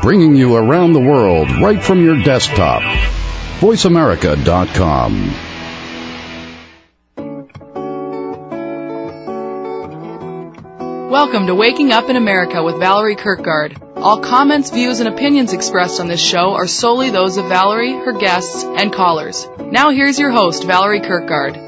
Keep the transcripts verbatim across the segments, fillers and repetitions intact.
bringing you around the world right from your desktop. voice america dot com. Welcome to Waking Up in America with Valerie Kirkgard. All comments, views, and opinions expressed on this show are solely those of Valerie, her guests, and callers. Now here's your host, Valerie Kirkgard.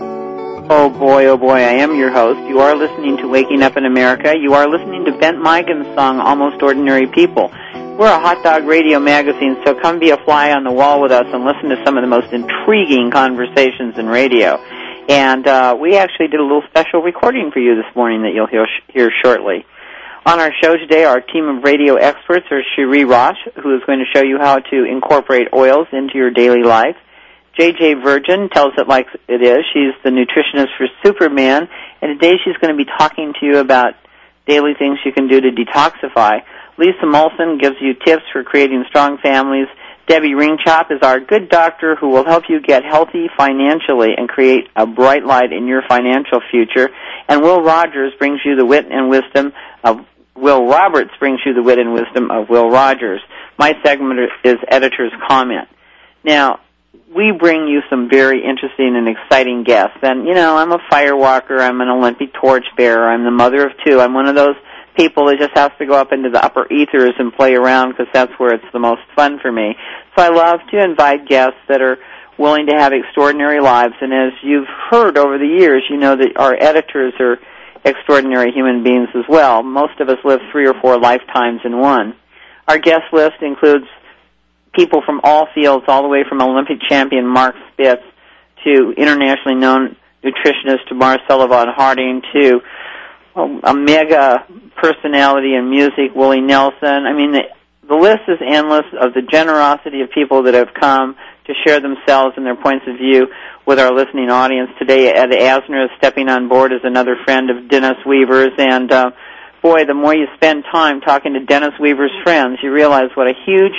Oh boy, oh boy, I am your host. You are listening to Waking Up in America. You are listening to Bent Migan's song, Almost Ordinary People. We're a hot dog radio magazine, so come be a fly on the wall with us and listen to some of the most intriguing conversations in radio. And uh, we actually did a little special recording for you this morning that you'll hear, hear shortly. On our show today, our team of radio experts are Cherie Roche, who is going to show you how to incorporate oils into your daily life. J J Virgin tells it like it is. She's the nutritionist for Superman, and today she's going to be talking to you about daily things you can do to detoxify. Lisa Molson gives you tips for creating strong families. Debbie Ringchop is our good doctor who will help you get healthy financially and create a bright light in your financial future. And Will Rogers brings you the wit and wisdom of Will Roberts brings you the wit and wisdom of Will Rogers. My segment is Editor's Comment. Now, we bring you some very interesting and exciting guests. And, you know, I'm a firewalker. I'm an Olympic torchbearer. I'm the mother of two. I'm one of those people that just has to go up into the upper ethers and play around because that's where it's the most fun for me. So I love to invite guests that are willing to have extraordinary lives. And as you've heard over the years, you know that our editors are extraordinary human beings as well. Most of us live three or four lifetimes in one. Our guest list includes people from all fields, all the way from Olympic champion Mark Spitz to internationally known nutritionist Marcella Von Harding to well, a mega personality in music, Willie Nelson. I mean, the, the list is endless of the generosity of people that have come to share themselves and their points of view with our listening audience. Today, Ed Asner is stepping on board as another friend of Dennis Weaver's, and uh, boy, the more you spend time talking to Dennis Weaver's friends, you realize what a huge,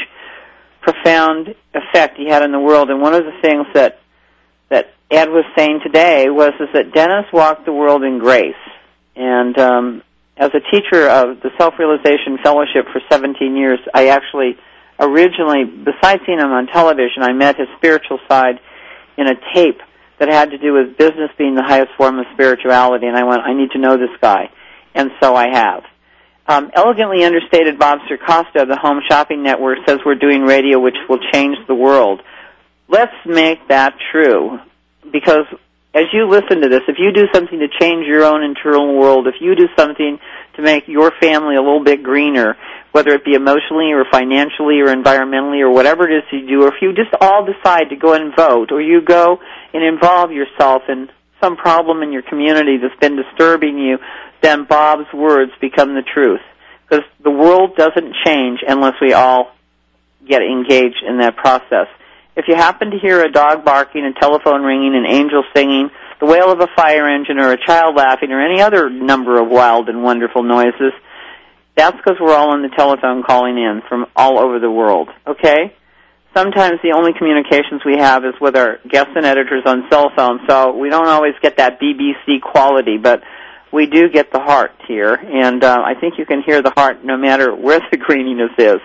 profound effect he had in the world. And one of the things that that Ed was saying today was is that Dennis walked the world in grace. And um, as a teacher of the Self-Realization Fellowship for seventeen years, I actually originally, besides seeing him on television, I met his spiritual side in a tape that had to do with business being the highest form of spirituality, and I went, I need to know this guy, and so I have. Um, elegantly understated Bob Circosta of the Home Shopping Network says we're doing radio which will change the world. Let's make that true, because as you listen to this, if you do something to change your own internal world, if you do something to make your family a little bit greener, whether it be emotionally or financially or environmentally or whatever it is you do, or if you just all decide to go and vote, or you go and involve yourself in some problem in your community that's been disturbing you, then Bob's words become the truth. Because the world doesn't change unless we all get engaged in that process. If you happen to hear a dog barking, a telephone ringing, an angel singing, the wail of a fire engine, or a child laughing, or any other number of wild and wonderful noises, that's because we're all on the telephone calling in from all over the world, okay? Sometimes the only communications we have is with our guests and editors on cell phones, so we don't always get that B B C quality, but we do get the heart here, and uh, I think you can hear the heart no matter where the greeniness is.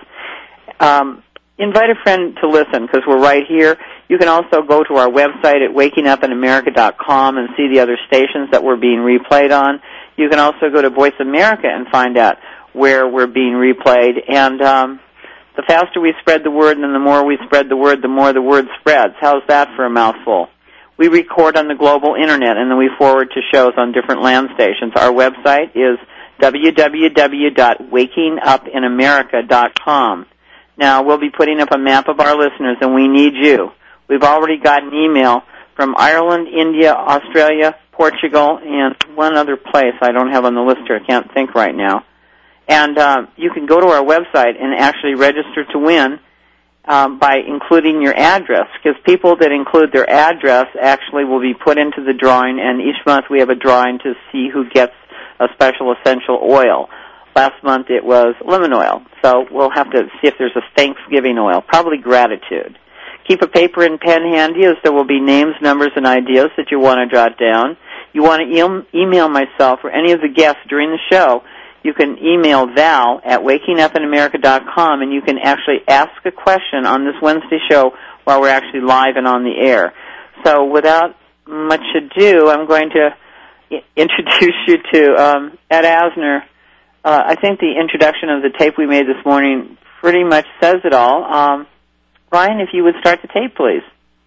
Um, invite a friend to listen, because we're right here. You can also go to our website at waking up in america dot com and see the other stations that we're being replayed on. You can also go to Voice America and find out where we're being replayed. And um, the faster we spread the word and the more we spread the word, the more the word spreads. How's that for a mouthful? We record on the global Internet, and then we forward to shows on different land stations. Our website is w w w dot waking up in america dot com. Now, we'll be putting up a map of our listeners, and we need you. We've already got an email from Ireland, India, Australia, Portugal, and one other place I don't have on the list here. I can't think right now. And uh, you can go to our website and actually register to win um, by including your address, because people that include their address actually will be put into the drawing, and each month we have a drawing to see who gets a special essential oil. Last month it was lemon oil, so we'll have to see if there's a Thanksgiving oil, probably gratitude. Keep a paper and pen handy, as there will be names, numbers, and ideas that you want to jot down. You want to e- email myself or any of the guests during the show you can email Val at waking up in america dot com, and you can actually ask a question on this Wednesday show while we're actually live and on the air. So without much ado, I'm going to introduce you to um, Ed Asner. Uh, I think the introduction of the tape we made this morning pretty much says it all. Um, Ryan, if you would start the tape, please.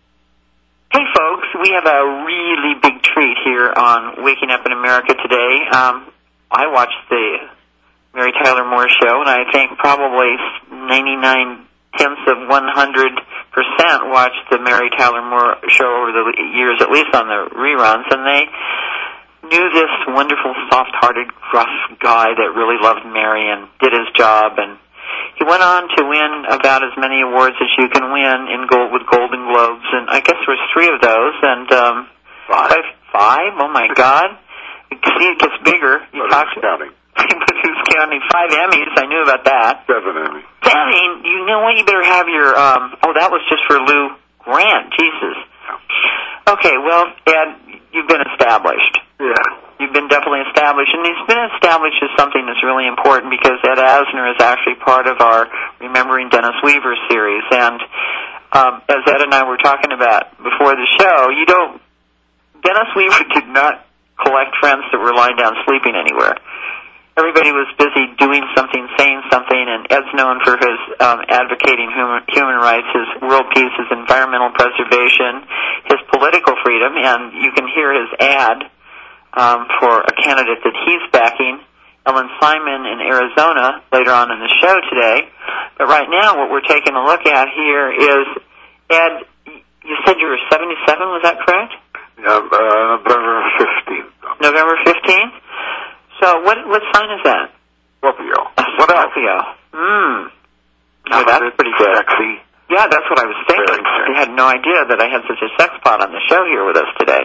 Hey, folks, we have a really big treat here on Waking Up in America today. Um, I watched the Mary Tyler Moore Show, and I think probably ninety-nine tenths of one hundred percent watched the Mary Tyler Moore Show over the years, at least on the reruns, and they knew this wonderful, soft-hearted, gruff guy that really loved Mary and did his job, and he went on to win about as many awards as you can win in gold with Golden Globes, and I guess there was three of those, and um, five. five, five? Oh my God! You see, it gets bigger. You but talk who's counting? But who's counting? Five Emmys. I knew about that. Seven Emmys. Seven. You know what? You better have your. Um, oh, that was just for Lou Grant. Jesus. Yeah. Okay. Well, Ed, you've been established. Yeah. You've been definitely established, and he's been established as something that's really important because Ed Asner is actually part of our Remembering Dennis Weaver series. And um, as Ed and I were talking about before the show, you don't. Dennis Weaver did not collect friends that were lying down sleeping anywhere. Everybody was busy doing something, saying something, and Ed's known for his um, advocating human, human rights, his world peace, his environmental preservation, his political freedom, and you can hear his ad um, for a candidate that he's backing, Ellen Simon in Arizona, later on in the show today. But right now what we're taking a look at here is, Ed, you said you were seventy-seven, was that correct? Yeah, uh, November fifteenth. November fifteenth? So what what sign is that? Scorpio. What else? Scorpio. Hmm. Oh, that's pretty good. Sexy. Yeah, that's what I was thinking. Very sexy. I had no idea that I had such a sex pot on the show here with us today.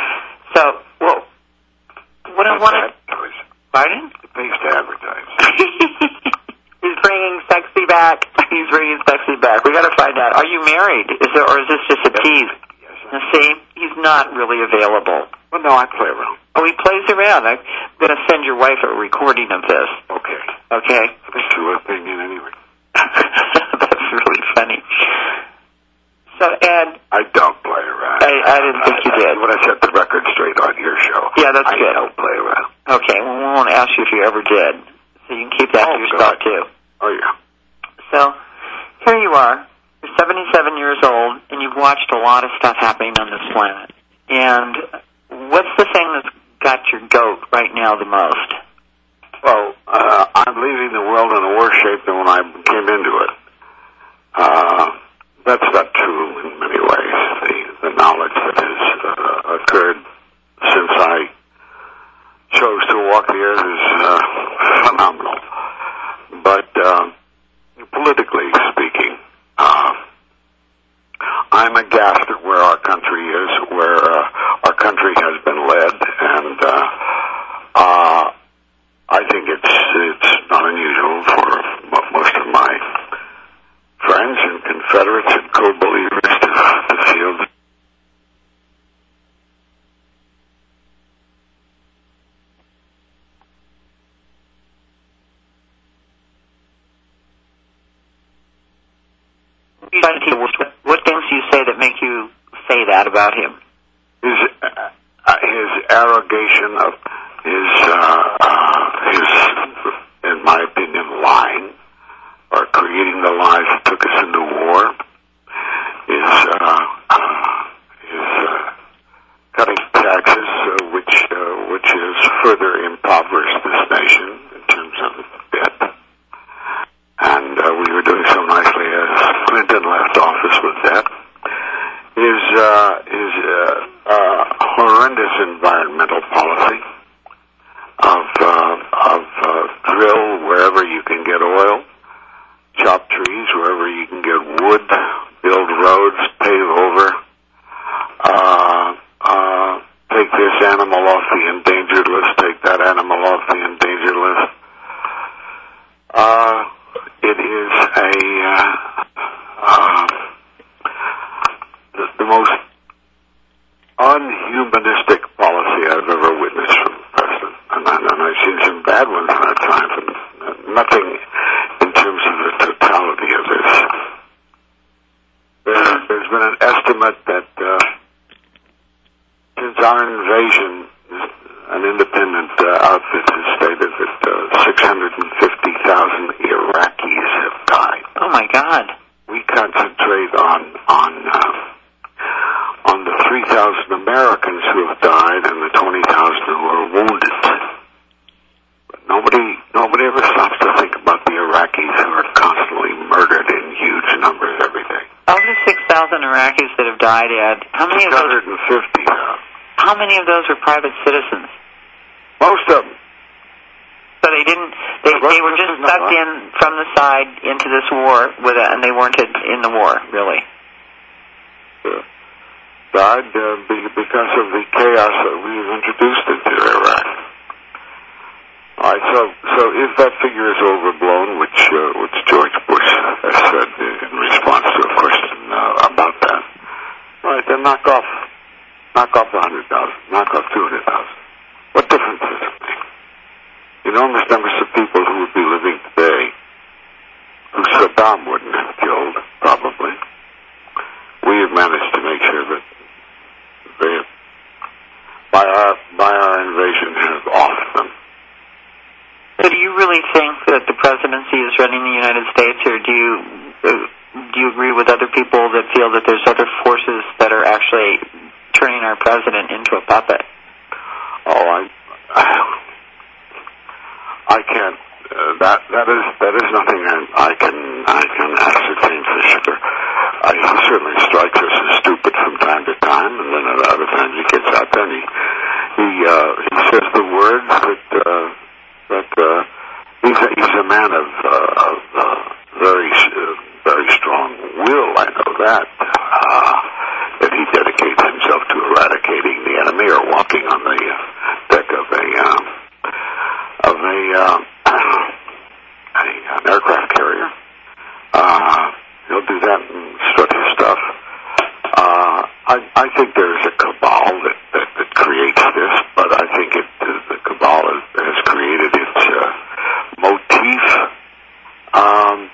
So, well, what I wanted... Pardon? It pays to advertise. He's bringing sexy back. He's bringing sexy back. We got to find out. Are you married? Is there, or is this just a tease? Yes. Now, see, he's not really available. Well, no, I play around. Oh, he plays around. I'm going to send your wife a recording of this. Okay. Okay? That's your opinion anyway. That's really funny. So, Ed... I don't play around. I, I didn't think you did. When I set the record straight on your show. Yeah, that's I good. I don't play around. Okay, well, we won't ask you if you ever did. So you can keep that oh, to yourself, God. too. Oh, yeah. So, here you are. You're seventy-seven years old, and you've watched a lot of stuff happening on this planet. And what's the thing that's got your goat right now the most? Well, uh, I'm leaving the world in a worse shape than when I came into it. Uh, that's not true in many ways. The, the knowledge that has uh, occurred since I chose to walk the earth is uh, phenomenal. But uh, politically speaking, uh, I'm aghast at where our country is, where uh, our country has been led, and uh, uh, I think it's it's not unusual for most of my friends and Confederates and co-believers to, to feel that what things do you say that make you say that about him? his uh, his arrogation of his uh, uh, his, in my opinion, lying or creating the lies that took us into war. Is uh, uh, is uh, cutting taxes, uh, which uh, which has further impoverished this nation in terms of debt. And uh, we were doing so nicely as Clinton left office with that. Is uh, is uh, uh, horrendous environmental policy of uh, of uh, drill wherever you can get oil, chop trees wherever you can get wood, build roads, pave over, uh, uh, take this animal off the endangered list, take that animal off the endangered list. Uh, it is a uh, uh, the, the most unhumanistic policy I've ever witnessed from the president, and, I, and I've seen some bad ones in that time. estimate that uh, since our invasion, an independent uh, outfit has stated that uh, six hundred fifty thousand Iraqis have died. Oh my God! We concentrate on on uh, on the three thousand Americans who have died and the twenty thousand who are wounded. But nobody nobody ever stops to think about the Iraqis who are constantly murdered in huge numbers every day. Of the six thousand Iraqis that have died, Ed, how many of those? six hundred fifty. Uh, how many of those were private citizens? Most of them. So they didn't. They Most they were just of them, sucked no. in from the side into this war with it, and they weren't in, in the war, really. Uh, died uh, be- because of the chaos that we've introduced into Iraq. All right, so so if that figure is overblown, which uh, which George Bush has said in response to a question uh, about that, all right, then knock off knock off a hundred thousand, knock off two hundred thousand. What difference does it make? Enormous numbers of people who would be living today, who Saddam wouldn't have killed, probably. We have managed to make sure that they, by our by our invasion, have offed them. So do you really think that the presidency is running the United States, or do you uh, do you agree with other people that feel that there's other forces that are actually turning our president into a puppet? Oh, I, I can't. Uh, that that is that is nothing I, I can I can ascertain for sure. Uh, he certainly strikes us as stupid from time to time, and then at other times he gets out there and he he uh, he says the words that uh, that uh, he's a, he's a man of uh, of uh, very uh, very strong will. I know that. Uh, that he dedicates himself to eradicating the enemy or walking on the uh, deck of a uh, of a, uh, a an aircraft carrier. Uh, he'll do that and strut his stuff. Uh, I, I think there's a cabal that, that, that creates this, but I think it, the cabal has, has created its uh, motif. Um,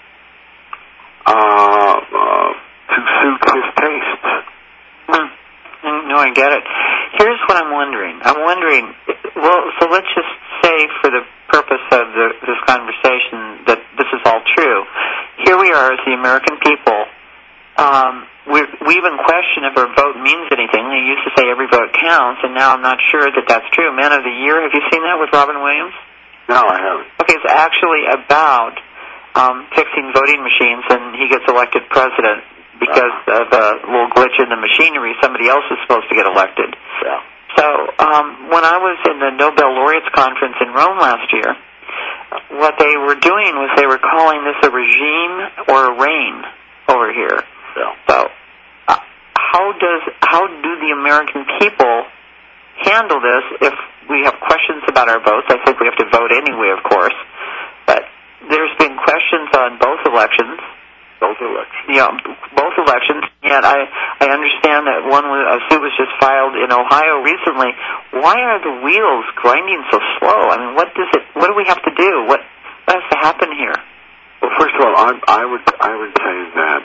uh, uh, to suit his taste. Hmm. No, I get it. Here's what I'm wondering. I'm wondering, well, so let's just say for the purpose of the, this conversation that this is all true. Here we are as the American people. Um, we we even question if our vote means anything. They used to say every vote counts, and now I'm not sure that that's true. Man of the Year, have you seen that with Robin Williams? No, I haven't. Okay, it's actually about um, fixing voting machines, and he gets elected president because of a little glitch in the machinery. Somebody else is supposed to get elected. Yeah. So um, when I was in the Nobel Laureates Conference in Rome last year, what they were doing was they were calling this a regime or a reign over here. Yeah. So uh, how does how do the American people handle this if we have questions about our votes? I think we have to vote anyway, of course. But there's been questions on both elections. Both elections. Yeah, both elections. And I, I understand that one was, a suit was just filed in Ohio recently. Why are the wheels grinding so slow? I mean, what does it? What do we have to do? What, what has to happen here? Well, first of all, I, I would I would say that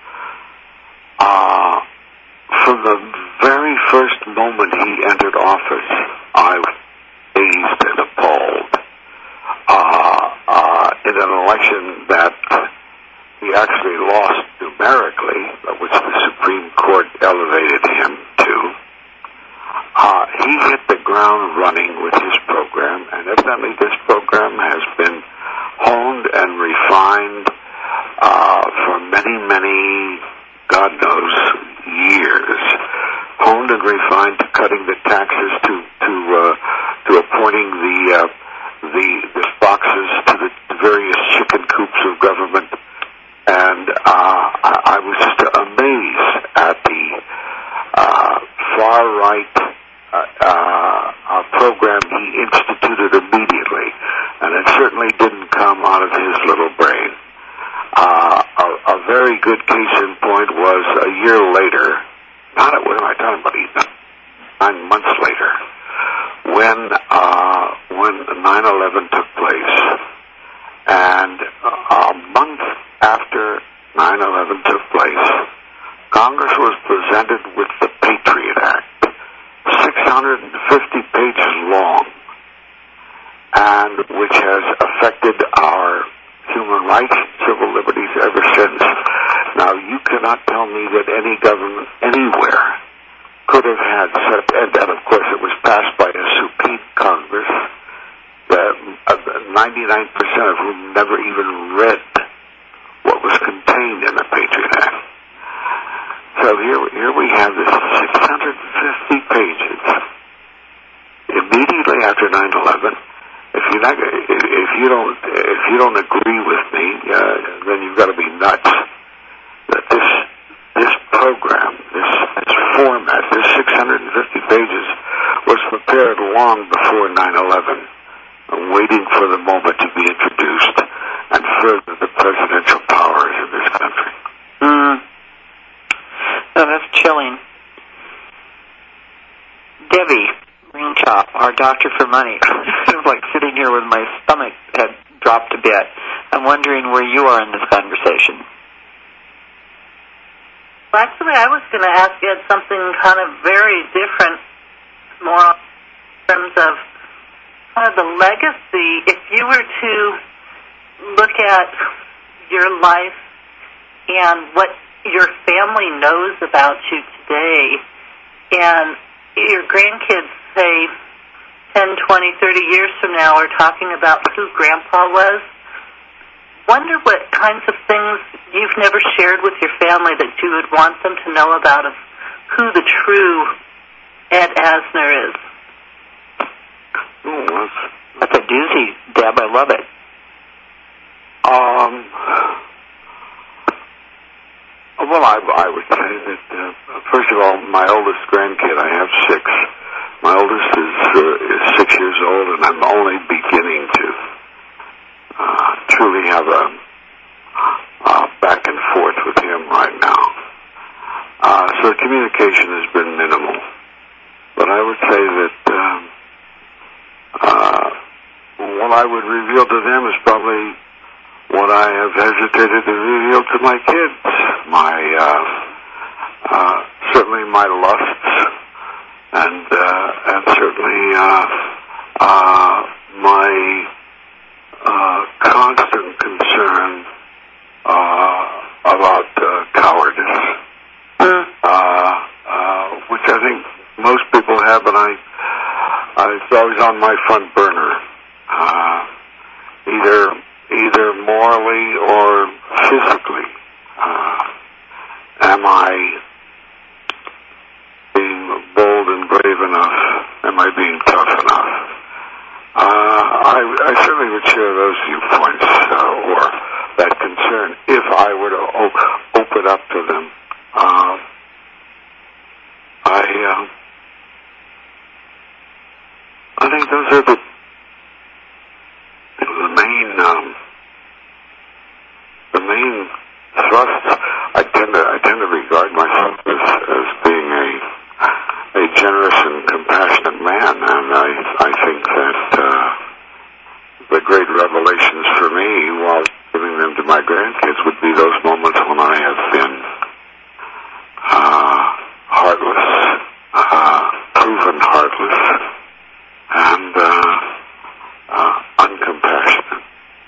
uh, from the very first moment he entered office, I was amazed and appalled uh, uh, in an election that he actually lost numerically, which the Supreme Court elevated him to. Uh, he hit the ground running with his program, and evidently this program has been honed and refined uh, for many, many, God knows, years. Honed and refined to cutting the taxes, to to uh, to appointing the uh, the the boxes to the various chicken coops of government. And uh, I, I was just amazed at the uh, far-right uh, uh, program he instituted immediately. And it certainly didn't come out of his little brain. Uh, a, a very good case in point was a year later, not at, what am I talking about, even nine months later, when, uh, when nine eleven took place. And a month after nine eleven took place, Congress was presented with the Patriot Act, six hundred fifty pages long, and which has affected our human rights and civil liberties ever since. Now, you cannot tell me that any government anywhere could have had such, and, and of course it was passed by a supreme Congress, that ninety-nine percent of whom never even read what was contained in the Patriot Act. So here, here we have this six hundred fifty pages immediately after nine eleven. If you not, if you don't if you don't agree with me, uh, then you've got to be nuts. That this this program, this, this format, this six hundred fifty pages was prepared long before nine eleven, waiting for the moment to be introduced and further the presidential powers in this country. Mm. No, that's chilling. Debbie Greenchop, our doctor for money. It was like sitting here with my stomach had dropped a bit. I'm wondering where you are in this conversation. Well, actually, I was going to ask you something kind of very different, more in terms of kind of the legacy. If you were to look at your life and what your family knows about you today, and your grandkids, say, ten, twenty, thirty years from now are talking about who Grandpa was, wonder what kinds of things you've never shared with your family that you would want them to know about of who the true Ed Asner is. Oh, that's, That's a doozy, Deb. I love it. Um, well, I, I would say that, uh, first of all, my oldest grandkid, I have six. My oldest is, uh, is six years old, and I'm only beginning to uh, truly have a uh, back and forth with him right now. Uh, so the communication has been minimal. But I would say that um, uh, what I would reveal to them is probably what I have hesitated to reveal to my kids. My, uh, uh, certainly my lusts, and, uh, and certainly, uh, uh, my, uh, constant concern, uh, about, uh, cowardice. Mm. Uh, uh, which I think most people have, and I, uh, it's always on my front burner. Uh, either, either morally or physically. Uh, am I being bold and brave enough? Am I being tough enough? Uh, I, I certainly would share those viewpoints, uh, or that concern, if I were to op- open up to them. Uh, I, uh, I think those are the, the main, um, the main thrusts. I tend to, I tend to regard myself as, as being a, a generous and compassionate man, and I, I think that, uh, the great revelations for me while giving them to my grandkids would be those moments when I have been, uh, heartless, uh, proven heartless, and, uh, uh, uncompassionate.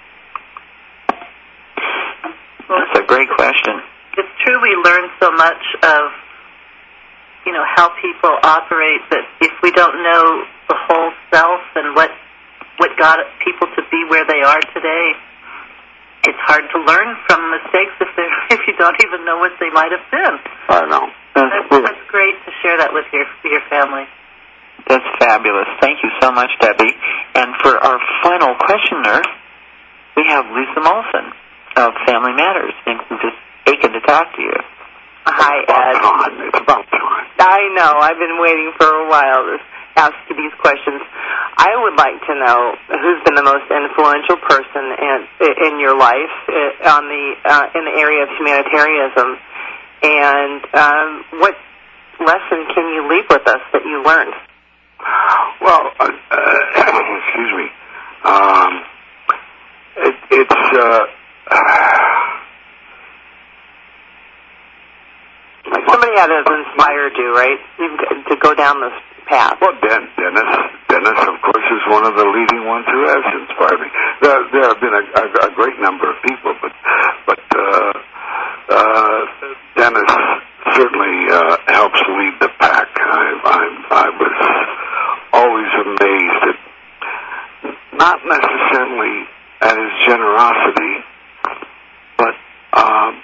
Well, that's a great question. It's true we learn so much of, you know, how people operate, that if we don't know the whole self and what what got people to be where they are today, it's hard to learn from mistakes if they if you don't even know what they might have been. I know. That's, that's great to share that with your your family. That's fabulous. Thank you so much, Debbie. And for our final questioner, we have Lisa Molson of Family Matters, and I'm just aching to talk to you. Hi, Ed. It's about time. I know. I've been waiting for a while to ask you these questions. I would like to know who's been the most influential person in, in your life on the uh, in the area of humanitarianism, and um, what lesson can you leave with us that you learned? Well, uh, uh, excuse me. Um, it, it's. Uh, I that has inspired you, right? You've, to go down this path. Well, Den- Dennis, Dennis, of course, is one of the leading ones who has inspired me. There, there have been a, a, a great number of people, but but uh, uh, Dennis certainly uh, helps lead the pack. I, I, I was always amazed at, not necessarily at his generosity, but um,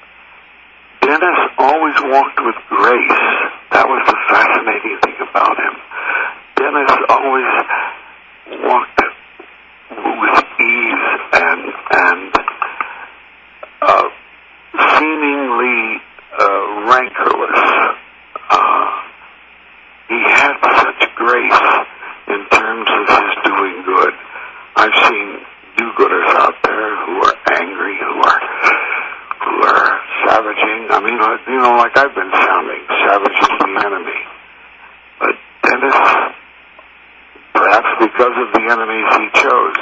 Dennis always walked with grace. That was the fascinating thing about him. Dennis always walked with ease and and uh, seemingly uh, rancorless. Uh, he had such grace in terms of his doing good. I've seen do-gooders out there who are angry, who are who are savaging. I mean, you know, like I've been sounding, savaging the enemy. But Dennis, perhaps because of the enemies he chose,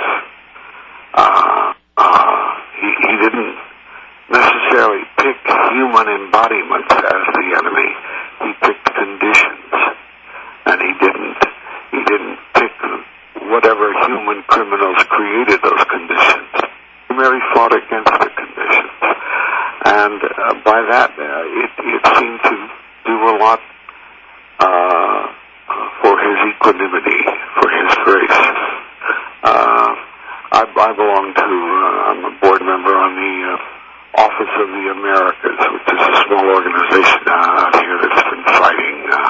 uh, uh, he, he didn't necessarily pick human embodiments as the enemy. He picked conditions, and he didn't. He didn't pick whatever human criminals created those conditions. He merely fought against the conditions. And uh, by that, uh, it, it seemed to do a lot uh, for his equanimity, for his grace. Uh, I, I belong to, uh, I'm a board member on the uh, Office of the Americas, which is a small organization uh, out here that's been fighting uh,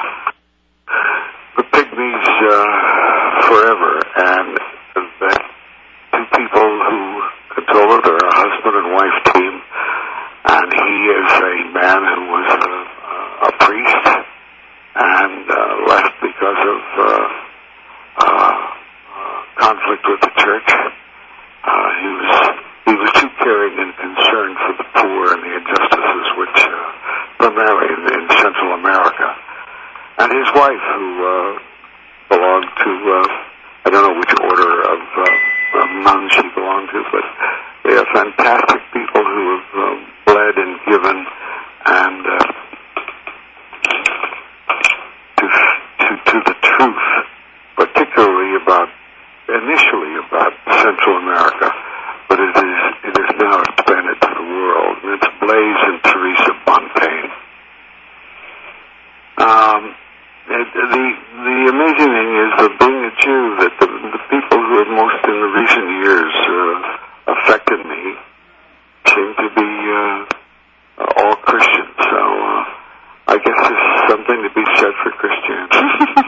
the pygmies uh, forever. And that two people who control it are a husband and wife team. And he is a man who was a, a priest and uh, left because of uh, uh, conflict with the church. Uh, he was he was too caring and concerned for the poor and the injustices, which uh, primarily in, in Central America. And his wife, who uh, belonged to uh, I don't know which order of, uh, of nuns she belonged to, but they are fantastic people who have uh, bled and given and uh, to, to to the truth, particularly about initially about Central America, but it is it is now expanded to the world. And it's Blaise and Teresa Bontaine. Um, it, the the amazing thing is that being a Jew, that the, the people who have most in the recent years uh, affected me seem to be uh, all Christians. So uh, I guess there's something to be said for Christianity.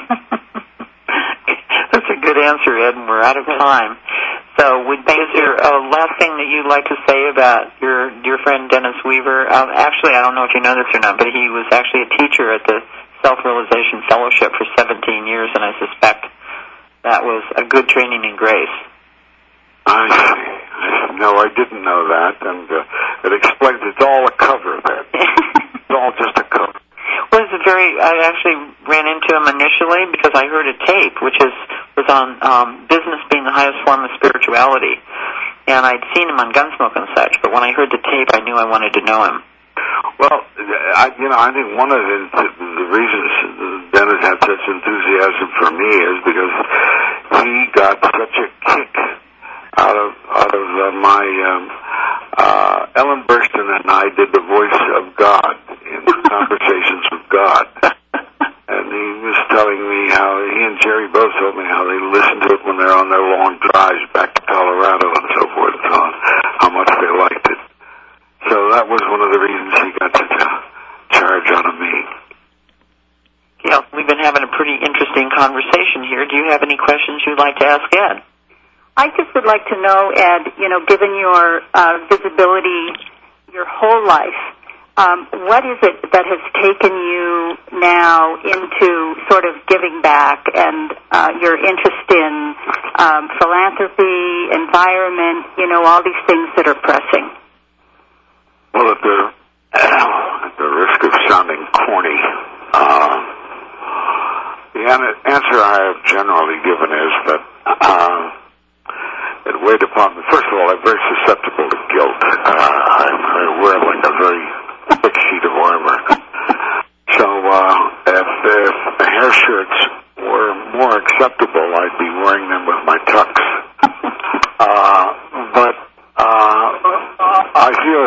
That's a good answer, Ed, and we're out of time. So would, is there a last thing that you'd like to say about your dear friend Dennis Weaver? Um, actually, I don't know if you know this or not, but he was actually a teacher at the Self-Realization Fellowship for seventeen years, and I suspect that was a good training in grace. I see. No, I didn't know that, and uh, it explains it's all a cover then. It's all just a cover. Well, it's a very, I actually ran into him initially because I heard a tape, which is was on um, business being the highest form of spirituality, and I'd seen him on Gunsmoke and such, but when I heard the tape, I knew I wanted to know him. Well, I, you know, I think one of the, the reasons Dennis had such enthusiasm for me is because he got such a kick out of out of uh, my um, uh, Ellen Burstyn and I did the voice of God in Conversations with God, and he was telling me how he and Jerry both told me how they listened to it when they're on their long drives back to Colorado and so forth, and so on, how much they liked it. So that was one of the reasons he got such a charge out of me. Yeah, we've been having a pretty interesting conversation here. Do you have any questions you'd like to ask Ed? I just would like to know, Ed, you know, given your uh, visibility your whole life, um, what is it that has taken you now into sort of giving back and uh, your interest in um, philanthropy, environment, you know, all these things that are pressing? Well, at the, at the risk of sounding corny, uh, the answer I have generally given is that uh, it weighed upon me. First of all, I'm very susceptible to guilt. Uh, I, I wear like a very thick sheet of armor.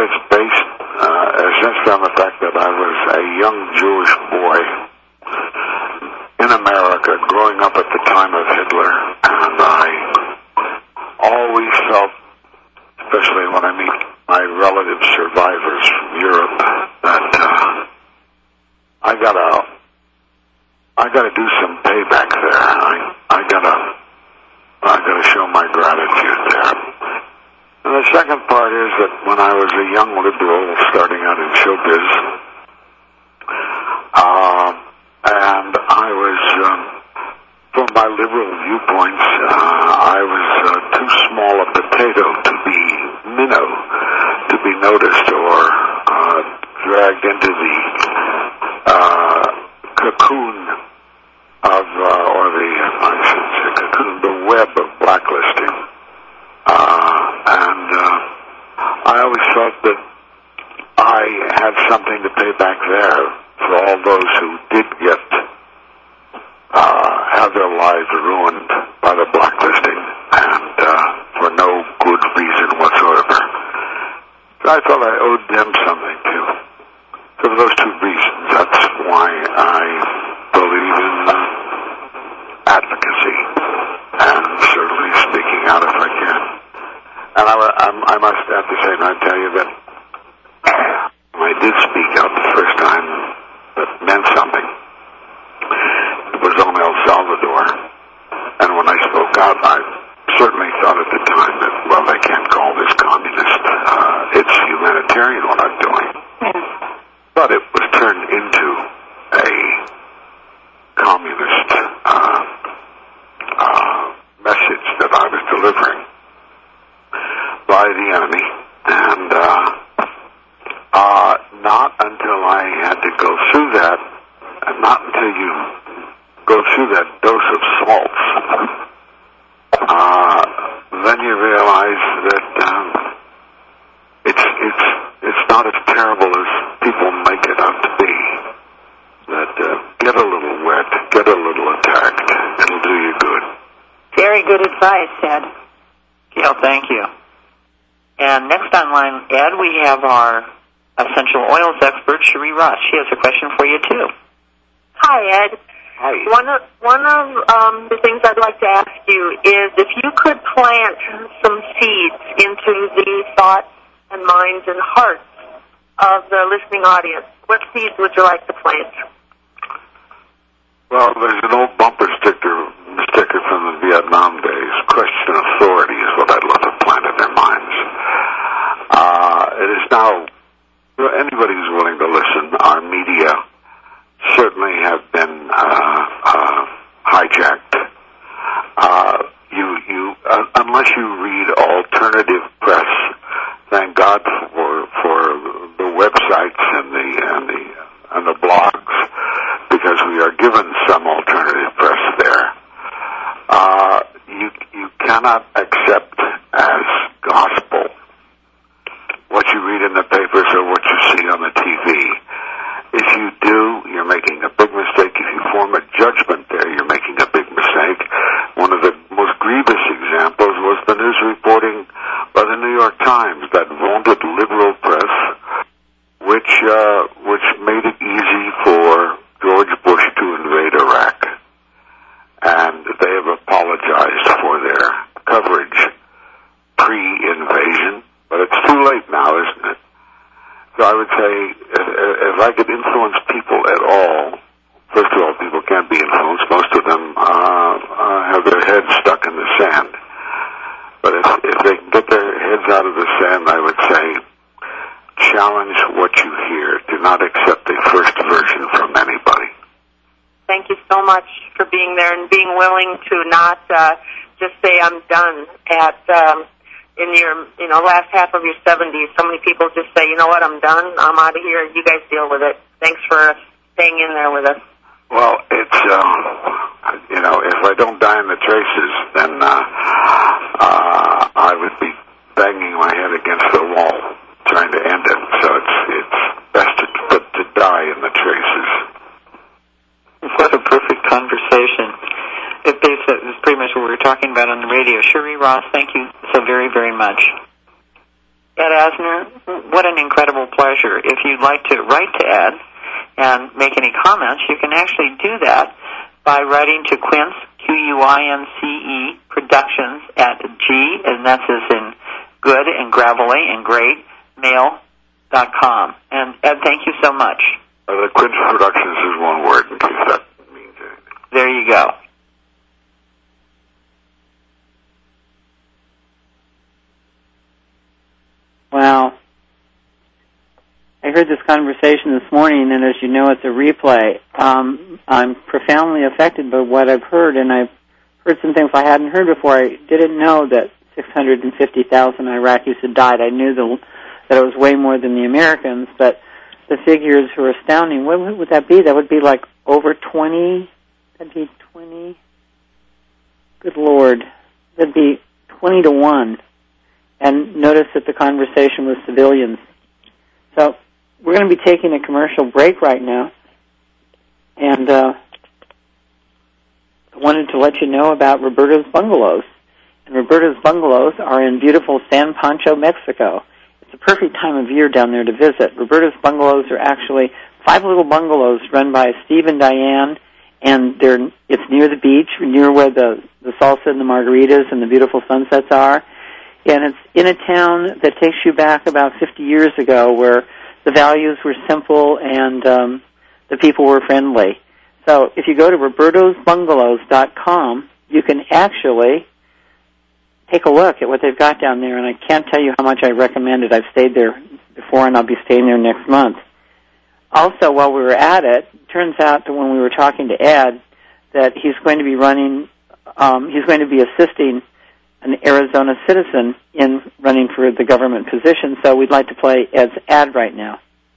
it's based uh, essentially on the fact that I was a young Jewish boy in America growing up at the time of Hitler, and I always felt, especially when I meet my relative survivors from Europe, that uh, I gotta, I gotta do some payback there. I, I gotta, I gotta show my gratitude there. And the second part is that when I was a young liberal starting out in showbiz, uh, and I was, um, from my liberal viewpoints, uh, I was uh, too small a potato to be minnow, to be noticed or uh, dragged into the uh, cocoon of, uh, or the, I should say cocoon, the web of blacklisting. Uh, and uh, I always felt that I had something to pay back there for all those who did get uh, have their lives ruined by the blacklisting, and uh, for no good reason whatsoever. So I felt I owed them something too. So for those two reasons, that's why I believe in uh, advocacy and certainly speaking out if I can. And I, I, I must have to say, and I tell you that when I did speak out the first time, that meant something. It was on El Salvador, and when I spoke out, I certainly thought at the time that, well, they can't call this communist. Uh, it's humanitarian what I'm doing. But it was turned into a communist uh, uh, message that I was delivering by the enemy, and uh, uh, not until I had to go through that, and not until you go through that dose of salts, uh, then you realize that um, it's it's it's not as terrible as people make it out to be. That uh, get a little wet, get a little attacked, it'll do you good. Very good advice, Ed. Gail, thank you. And next online, Ed, we have our essential oils expert, Cherie Ross. She has a question for you, too. Hi, Ed. Hi. One of, one of um, the things I'd like to ask you is if you could plant some seeds into the thoughts and minds and hearts of the listening audience, what seeds would you like to plant? Well, there's an old bumper sticker sticker from the Vietnam days. Question authority is what I'd love to plant in their minds. Uh, it is now, anybody who's willing to listen, our media certainly have been uh, uh, hijacked. Uh, you, you, uh, unless you read alternative press, thank God for for the websites and the and the and the blogs, because we are given some alternative press there. Uh, you you cannot accept as gospel what you read in the papers or what you see on the T V. If you do, you're making a big mistake. If you form a judgment there, you're making a big mistake. One of the most grievous examples was the news reporting by the New York Times, that vaunted liberal press, which uh, which made it easy for George Bush to invade Iraq. And they have apologized for their coverage pre-invasion, but it's too late now, isn't it? So I would say, if, if I could influence people at all, first of all, people can't be influenced. Most of them uh, uh, have their heads stuck in the sand. But if, if they can get their heads out of the sand, I would say, challenge what you hear. Do not accept a first version from anybody. Thank you so much for being there and being willing to not uh, just say I'm done at um, in your you know last half of your seventies. So many people just say, you know what, I'm done. I'm out of here. You guys deal with it. Thanks for staying in there with us. Well, it's um, you know if I don't die in the traces, then uh, uh, I would be banging my head against the wall trying to end it. So it's it's best to, to, to die in the traces. What a perfect conversation. It basically is pretty much what we were talking about on the radio. Cherie Ross, thank you so very, very much. Ed Asner, what an incredible pleasure. If you'd like to write to Ed and make any comments, you can actually do that by writing to Quince, Q U I N C E, Productions at G, and that's as in good and gravelly and great, mail dot com. And Ed, thank you so much. Uh, the Quince Productions is one word, in case that means anything. There you go. Wow. I heard this conversation this morning, and as you know, it's a replay. Um, I'm profoundly affected by what I've heard, and I've heard some things I hadn't heard before. I didn't know that six hundred fifty thousand Iraqis had died. I knew the, that it was way more than the Americans, but the figures were astounding. What, what would that be? That would be like over twenty. That'd be twenty. Good Lord. That'd be twenty to one. And notice that the conversation was civilians. So we're going to be taking a commercial break right now. And uh, I wanted to let you know about Roberta's Bungalows. And Roberta's Bungalows are in beautiful San Pancho, Mexico. It's a perfect time of year down there to visit. Roberta's Bungalows are actually five little bungalows run by Steve and Diane, and they're it's near the beach, near where the, the salsa and the margaritas and the beautiful sunsets are. And it's in a town that takes you back about fifty years ago, where the values were simple and um, the people were friendly. So if you go to robertos bungalows dot com, you can actually take a look at what they've got down there, and I can't tell you how much I recommend it. I've stayed there before, and I'll be staying there next month. Also, while we were at it, it turns out that when we were talking to Ed, that he's going to be running, um, he's going to be assisting an Arizona citizen in running for the government position, so we'd like to play Ed's ad right now.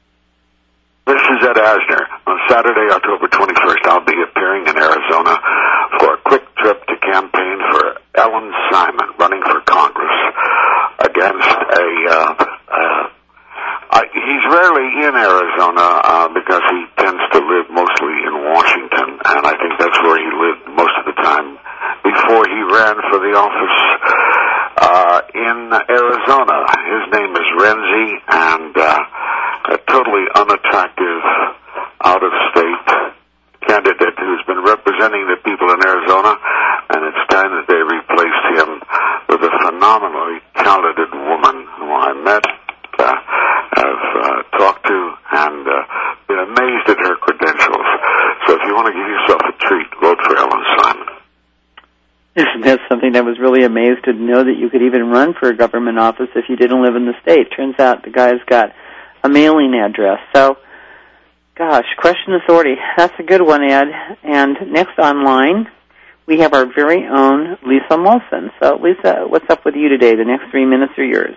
This is Ed Asner. On Saturday, October twenty-first, I'll be appearing in Arizona for a quick trip to campaign for Ellen Simon, running for Congress against a, uh, uh, uh, he's rarely in Arizona uh, because he tends to live mostly in Washington, and I think that's where he lived most of the time before he ran for the office uh, in Arizona. His name is Renzi, and uh, a totally unattractive, out-of-state candidate who's been representing the people in Arizona, and it's time that they replaced him with a phenomenally talented woman who I met, uh, have uh, talked to, and uh, been amazed at her credentials. So if you want to give yourself a treat, vote for Ellen Simon. Isn't that something? I was really amazed to know that you could even run for a government office if you didn't live in the state. Turns out the guy's got a mailing address. So, gosh, question authority. That's a good one, Ed. And next online, we have our very own Lisa Molson. So, Lisa, what's up with you today? The next three minutes are yours.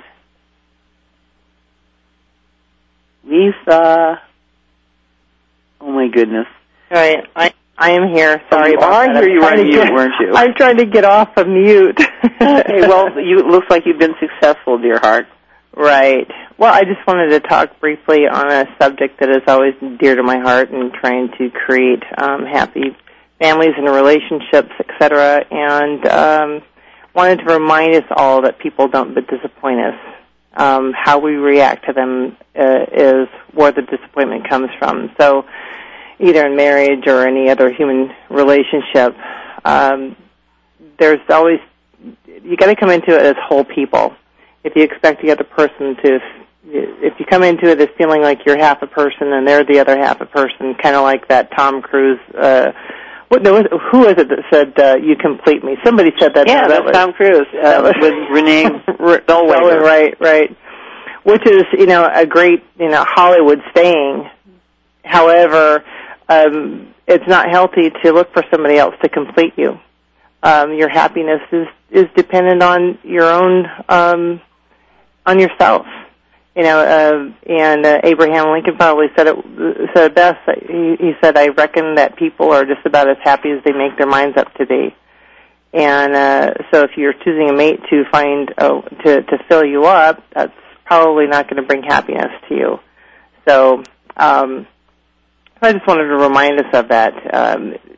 Lisa. Oh, my goodness. All right. I I am here. Sorry oh, about I that. hear you were on mute, get, weren't you? I'm trying to get off of mute. Okay, well, you, it looks like you've been successful, dear heart. Right. Well, I just wanted to talk briefly on a subject that is always dear to my heart, and trying to create um, happy families and relationships, et cetera. And um, wanted to remind us all that people don't disappoint us. Um, how we react to them uh, is where the disappointment comes from. So, either in marriage or any other human relationship, um, there's always, you got to come into it as whole people. If you expect the other person to, if you come into it as feeling like you're half a person and they're the other half a person, kind of like that Tom Cruise, uh, what, no, who is it that said, uh, you complete me? Somebody said that. Yeah, that that's was, Tom Cruise, uh, was with Renee Zellweger. Right, right. Which is, you know, a great, you know, Hollywood saying. However, Um, it's not healthy to look for somebody else to complete you. Um, your happiness is, is dependent on your own, um, on yourself. You know, uh, and uh, Abraham Lincoln probably said it said it best. He, he said, "I reckon that people are just about as happy as they make their minds up to be." And uh, so, if you're choosing a mate to find oh, to to fill you up, that's probably not going to bring happiness to you. So. Um, I just wanted to remind us of that, um, to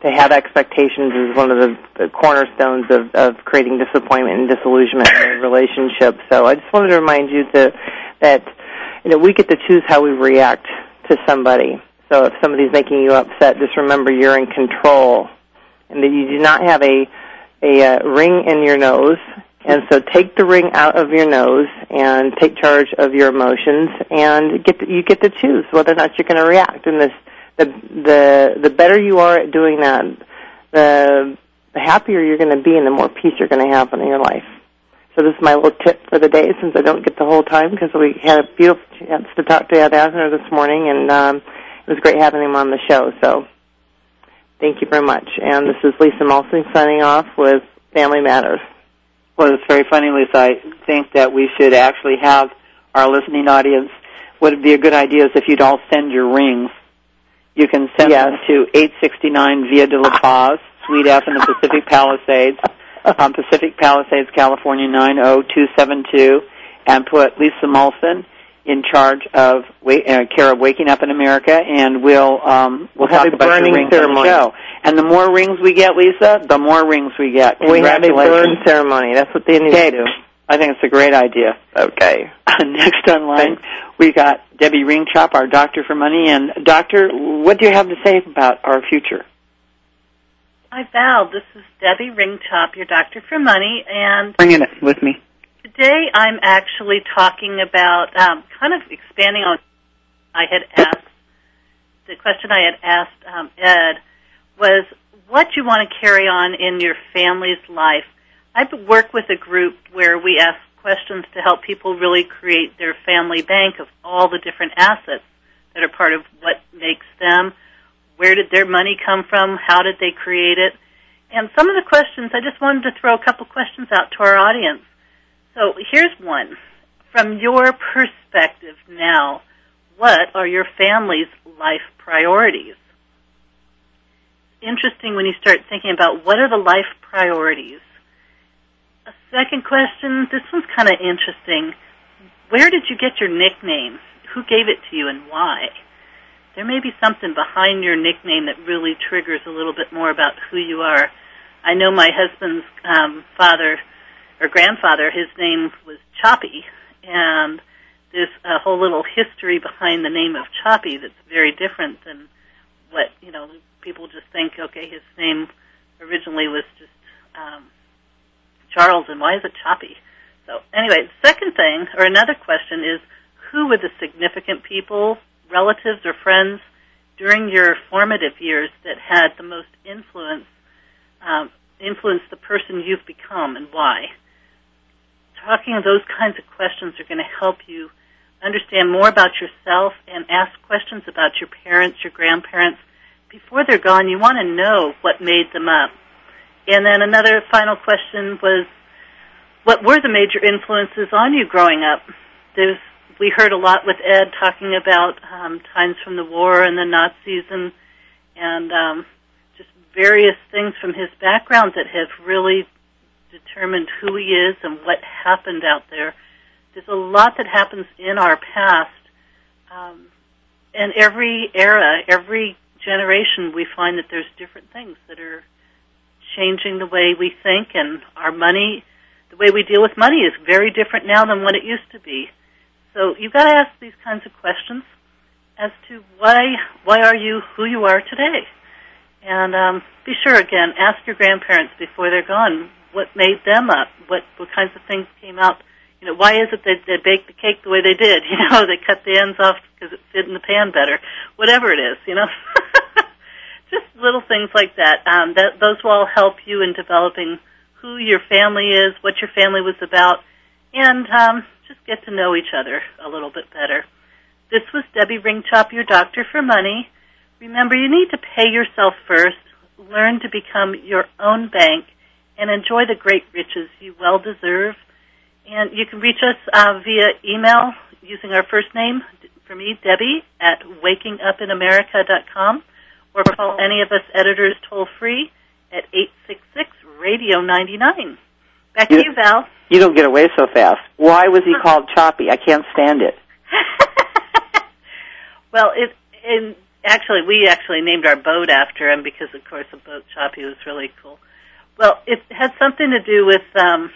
to have expectations is one of the, the cornerstones of, of creating disappointment and disillusionment in a relationship. So I just wanted to remind you to, that you know we get to choose how we react to somebody. So if somebody's making you upset, just remember you're in control, and that you do not have a a uh, ring in your nose. And so take the ring out of your nose and take charge of your emotions, and get to, you get to choose whether or not you're going to react. And this, the the the better you are at doing that, the the happier you're going to be, and the more peace you're going to have in your life. So this is my little tip for the day, since I don't get the whole time, because we had a beautiful chance to talk to Ed Asner this morning, and um, it was great having him on the show. So thank you very much. And this is Lisa Molson signing off with Family Matters. Well, it's very funny, Lisa. I think that we should actually have our listening audience, what would be a good idea is if you'd all send your rings. You can send yes. them to eight sixty-nine Via de la Paz, Suite F in the Pacific Palisades, um, Pacific Palisades, California, nine oh two seven two, and put Lisa Molson in charge of uh, care of Waking Up in America, and we'll um, we'll, we'll talk about your rings ceremony. On the show. And the more rings we get, Lisa, the more rings we get. We have a burn ceremony. That's what they need okay. to do. I think it's a great idea. Okay. Next online, we got Debbie Ringchop, our doctor for money. And, Doctor, what do you have to say about our future? Hi, Val. This is Debbie Ringchop, your doctor for money. And bring it with me. Today I'm actually talking about um, kind of expanding on I had asked, the question I had asked um, Ed was what you want to carry on in your family's life. I work with a group where we ask questions to help people really create their family bank of all the different assets that are part of what makes them. Where did their money come from? How did they create it? And some of the questions, I just wanted to throw a couple questions out to our audience. So here's one. From your perspective now, what are your family's life priorities? Interesting when you start thinking about what are the life priorities. A second question, this one's kind of interesting. Where did you get your nickname? Who gave it to you and why? There may be something behind your nickname that really triggers a little bit more about who you are. I know my husband's um, father or grandfather, his name was Choppy, and there's a whole little history behind the name of Choppy that's very different than what, you know, people just think, okay, his name originally was just um, Charles, and why is it Choppy? So anyway, the second thing, or another question is, who were the significant people, relatives or friends, during your formative years that had the most influence, um, influence the person you've become, and why? Talking of those kinds of questions are going to help you understand more about yourself and ask questions about your parents, your grandparents. Before they're gone, you want to know what made them up. And then another final question was, what were the major influences on you growing up? There's, we heard a lot with Ed talking about um, times from the war and the Nazis and, and um, just various things from his background that have really determined who he is and what happened out there. There's a lot that happens in our past. Um, and every era, every generation, we find that there's different things that are changing the way we think, and our money, the way we deal with money is very different now than what it used to be. So you've got to ask these kinds of questions as to why why are you who you are today. And um, be sure, again, ask your grandparents before they're gone what made them up, what, what kinds of things came out. You know, why is it that they baked the cake the way they did? You know, they cut the ends off because it fit in the pan better. Whatever it is, you know. Just little things like that. Um, that. Those will all help you in developing who your family is, what your family was about, and um, just get to know each other a little bit better. This was Debbie Ringchop, your doctor for money. Remember, you need to pay yourself first, learn to become your own bank, and enjoy the great riches you well deserve. And you can reach us uh, via email using our first name, for me, Debbie, at waking up in america dot com, or call any of us editors toll-free at eight six six, radio ninety-nine. Back you, to you, Val. You don't get away so fast. Why was he called Choppy? I can't stand it. Well, it, in, actually, we actually named our boat after him because, of course, a boat shop. He was really cool. Well, it had something to do with. Um,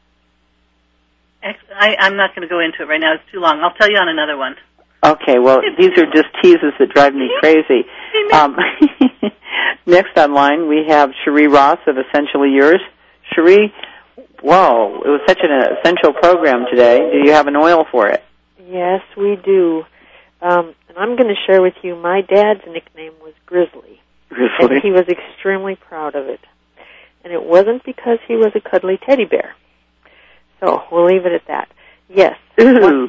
I, I'm not going to go into it right now. It's too long. I'll tell you on another one. Okay, well, these are just teases that drive me crazy. Um, next online, we have Cherie Ross of Essentially Yours. Cherie, whoa, it was such an essential program today. Do you have an oil for it? Yes, we do. Um, and I'm going to share with you, my dad's nickname was Grizzly. Grizzly. And he was extremely proud of it. And it wasn't because he was a cuddly teddy bear. So we'll leave it at that. Yes. Ooh.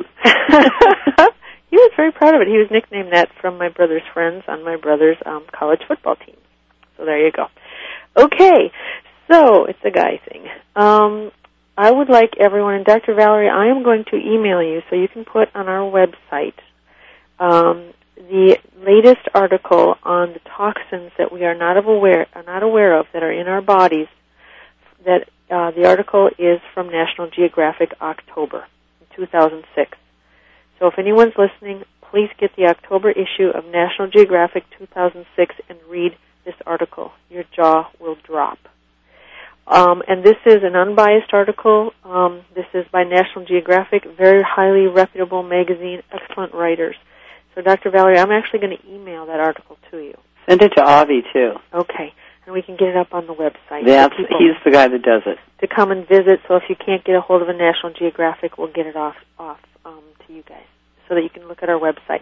He was very proud of it. He was nicknamed that from my brother's friends on my brother's um, college football team. So there you go. Okay, so it's a guy thing. Um, I would like everyone, and Doctor Valerie, I am going to email you so you can put on our website um, the latest article on the toxins that we are not aware are not aware of that are in our bodies. That uh, the article is from National Geographic, October two thousand six. So if anyone's listening, please get the October issue of National Geographic two thousand six and read this article. Your jaw will drop. Um, and this is an unbiased article. Um, this is by National Geographic, very highly reputable magazine, excellent writers. So, Doctor Valerie, I'm actually going to email that article to you. Send it to Avi, too. Okay. And we can get it up on the website. That's, he's the guy that does it. To come and visit, so if you can't get a hold of a National Geographic, we'll get it off off um, to you guys so that you can look at our website.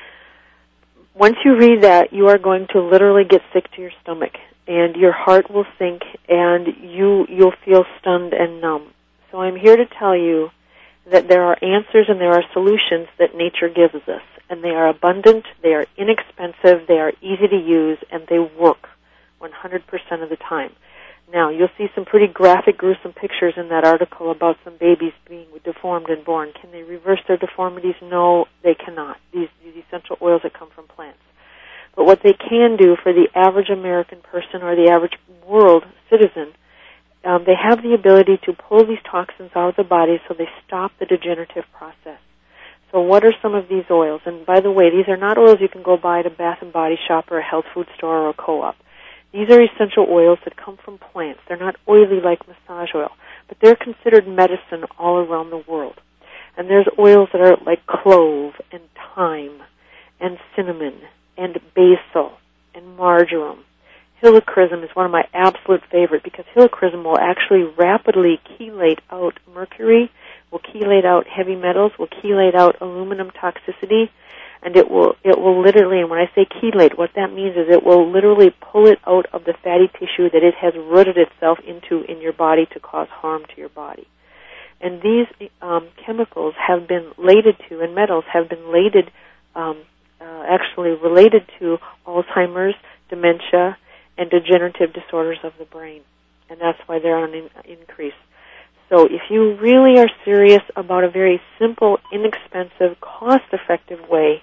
Once you read that, you are going to literally get sick to your stomach, and your heart will sink, and you, you'll feel stunned and numb. So I'm here to tell you that there are answers and there are solutions that nature gives us, and they are abundant, they are inexpensive, they are easy to use, and they work one hundred percent of the time. Now, you'll see some pretty graphic, gruesome pictures in that article about some babies being deformed and born. Can they reverse their deformities? No, they cannot. These, these essential oils that come from plants. But what they can do for the average American person or the average world citizen, um, they have the ability to pull these toxins out of the body so they stop the degenerative process. So what are some of these oils? And by the way, these are not oils you can go buy at a Bath and Body Shop or a health food store or a co-op. These are essential oils that come from plants. They're not oily like massage oil, but they're considered medicine all around the world. And there's oils that are like clove and thyme and cinnamon and basil and marjoram. Helichrysum is one of my absolute favorite because helichrysum will actually rapidly chelate out mercury, will chelate out heavy metals, will chelate out aluminum toxicity, and it will it will literally, and when I say chelate, what that means is it will literally pull it out of the fatty tissue that it has rooted itself into in your body to cause harm to your body. And these um, chemicals have been related to, and metals have been related, um, uh, actually related to Alzheimer's, dementia, and degenerative disorders of the brain. And that's why they're on an in- increase. So if you really are serious about a very simple, inexpensive, cost-effective way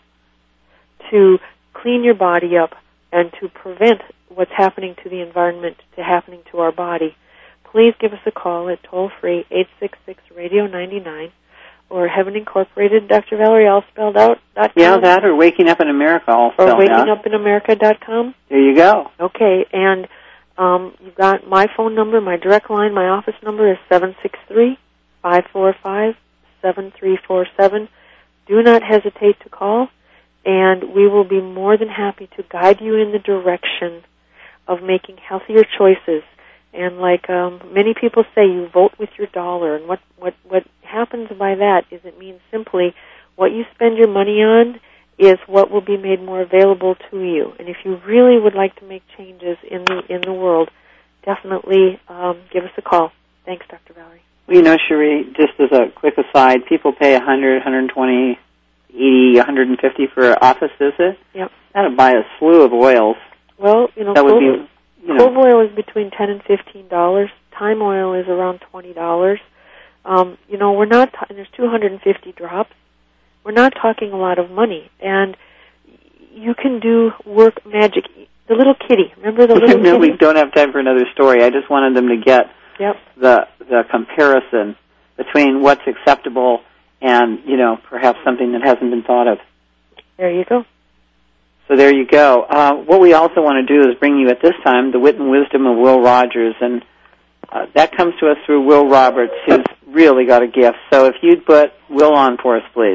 to clean your body up and to prevent what's happening to the environment to happening to our body, please give us a call at toll-free eight six six, radio ninety-nine or Heaven Incorporated, Doctor Valerie, all spelled out, dot com. Yeah, that or Waking Up in America, all spelled out. Or waking up in america dot com. There you go. Okay, and um, you've got my phone number, my direct line, my office number is seven six three, five four five, seven three four seven. Do not hesitate to call, and we will be more than happy to guide you in the direction of making healthier choices. And like um, many people say, you vote with your dollar. And what, what, what happens by that is it means simply what you spend your money on is what will be made more available to you. And if you really would like to make changes in the in the world, definitely um, give us a call. Thanks, Doctor Valerie. Well, you know, Cherie, just as a quick aside, people pay one hundred, one hundred twenty, eighty, one hundred fifty for an office visit. Yep. That'll buy a slew of oils. Well, you know, that would clove, be, you know, clove oil is between ten and fifteen dollars. Thyme oil is around twenty dollars. Um, you know, we're not. Ta- and there's two hundred fifty drops. We're not talking a lot of money, and you can do work magic. The little kitty, remember the little no, kitty? we don't have time for another story. I just wanted them to get yep. the the comparison between what's acceptable and, you know, perhaps something that hasn't been thought of. There you go. So there you go. Uh, what we also want to do is bring you at this time the wit and wisdom of Will Rogers, and uh, that comes to us through Will Roberts, who's really got a gift. So if you'd put Will on for us, please.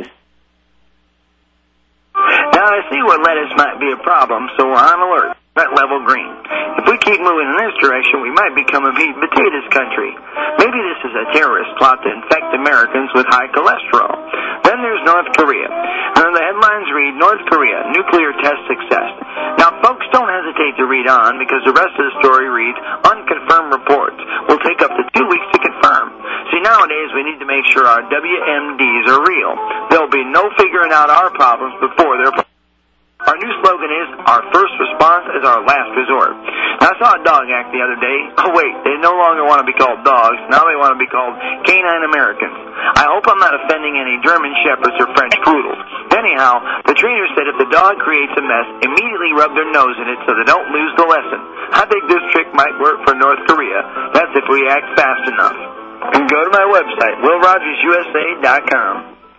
Now, I see what lettuce might be a problem, so we're on alert. That level green. If we keep moving in this direction, we might become a meat and potatoes country. Maybe this is a terrorist plot to infect Americans with high cholesterol. Then there's North Korea. And the headlines read, North Korea, nuclear test success. Now, folks, don't hesitate to read on, because the rest of the story reads, unconfirmed reports will take up to two weeks to confirm. See, nowadays we need to make sure our W M Ds are real. There'll be no figuring out our problems before they're problems. Our new slogan is, our first response is our last resort. Now, I saw a dog act the other day. Oh, wait, they no longer want to be called dogs. Now they want to be called canine Americans. I hope I'm not offending any German Shepherds or French Poodles. Anyhow, the trainer said if the dog creates a mess, immediately rub their nose in it so they don't lose the lesson. I think this trick might work for North Korea. That's if we act fast enough. And go to my website, will rogers u s a dot com.